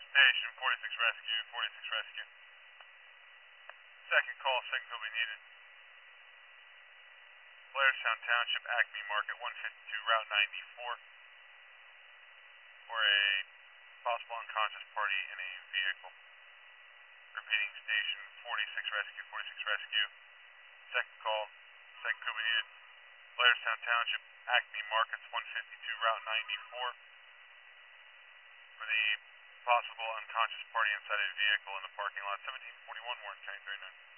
Station 46 Rescue, 46 Rescue. Second call, second call be needed. Blairstown Township, Acme Market, 152, Route 94. For a possible unconscious party in a vehicle. Repeating, Station 46 Rescue, 46 Rescue. Second call, second call be needed. Blairstown Township, Acme Markets, 152, Route 94. For the possible unconscious party inside a vehicle in the parking lot, 1741 Warren County 39.